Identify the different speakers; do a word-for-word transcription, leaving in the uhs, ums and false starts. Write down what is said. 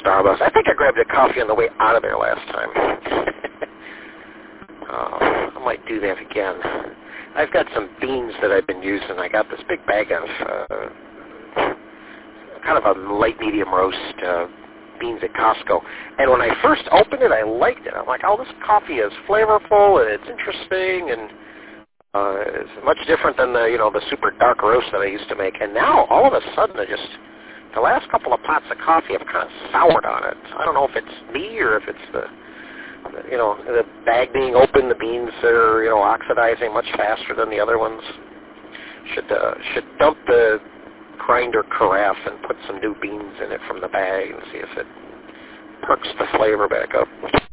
Speaker 1: Starbucks. I think I grabbed a coffee on the way out of there last time. uh, I might do that again. I've got some beans that I've been using. I got this big bag of uh, kind of a light medium roast uh, beans at Costco. And when I first opened it, I liked it. I'm like, oh, this coffee is flavorful and it's interesting and uh, it's much different than the, you know, the super dark roast that I used to make. And now, all of a sudden, I just, the last couple of pots of coffee, I've kind of soured on it. I don't know if it's me or if it's the, the you know, the bag being open, the beans are, you know, oxidizing much faster than the other ones. Should uh, should dump the grinder carafe and put some new beans in it from the bag and see if it perks the flavor back up.